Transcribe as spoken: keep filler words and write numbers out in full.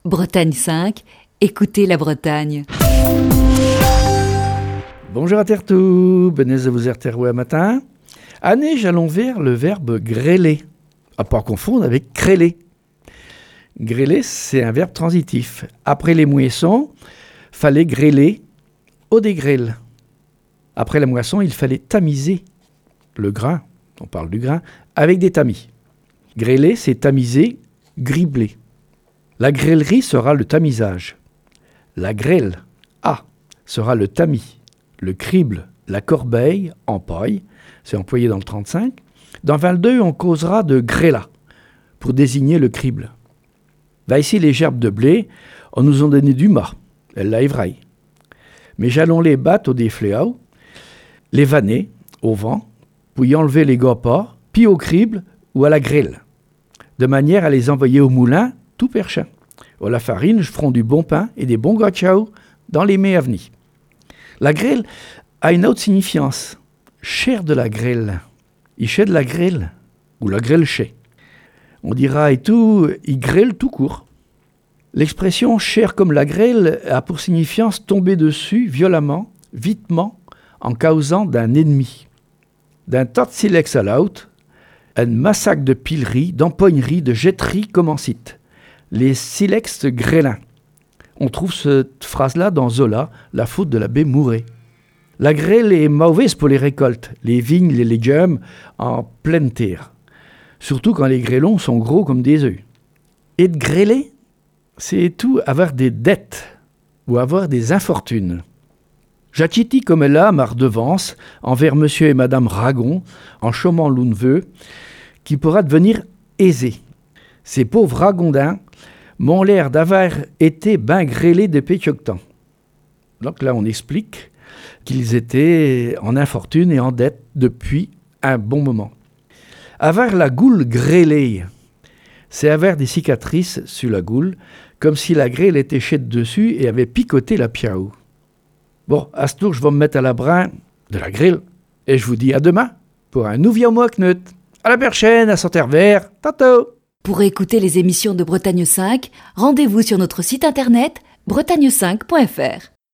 Bretagne cinq, écoutez la Bretagne. Bonjour à Tertou, benez vous erteroué matin. Année, j'allons vers le verbe grêler, à pas confondre avec créler. Grêler, c'est un verbe transitif. Après les moissons, fallait grêler au dégrêle. Après la moisson, il fallait tamiser le grain, on parle du grain, avec des tamis. Grêler, c'est tamiser, gribler. La grêlerie sera le tamisage. La grêle, ah, sera le tamis. Le crible, la corbeille, en paille, c'est employé dans le trente-cinq. Dans vingt-deux, on causera de gréla, pour désigner le crible. Là, ici, les gerbes de blé, on nous ont donné du mât, elle l'a évraille. Mais j'allons les battre au défléau, les vanner au vent, puis enlever les goppas, puis au crible ou à la grêle, de manière à les envoyer au moulin, tout perchin. Au la farine, je ferai du bon pain et des bons gâteaux dans les mai à venir. La grêle a une autre signifiance. Chair de la grêle. Il chait de la grêle. Ou la grêle chait. On dira et tout, il grêle tout court. L'expression chair comme la grêle a pour signifiance tomber dessus violemment, vitement, en causant d'un ennemi. D'un tas de silex à l'autre, un massacre de pileries, d'empogneries, de jetteries commence. Les silex grêlins. On trouve cette phrase-là dans Zola, La faute de l'abbé Mouret. La grêle est mauvaise pour les récoltes, les vignes, les légumes en pleine terre. Surtout quand les grêlons sont gros comme des œufs. Et de grêler, c'est tout avoir des dettes ou avoir des infortunes. J'achiti comme elle a ma redevance envers monsieur et madame Ragon, en chômant l'unveux, qui pourra devenir aisé. Ces pauvres ragondins m'ont l'air d'avoir été ben grêlés depuis quelque temps. Donc là, on explique qu'ils étaient en infortune et en dette depuis un bon moment. Avoir la goule grêlée, c'est avoir des cicatrices sur la goule, comme si la grêle était chète dessus et avait picoté la piaou. Bon, à ce tour, je vais me mettre à la brin de la grêle et je vous dis à demain pour un nouveau mois knut. À la prochaine, à Santervers, tantôt. Pour écouter les émissions de Bretagne cinq, rendez-vous sur notre site internet bretagne cinq point f r.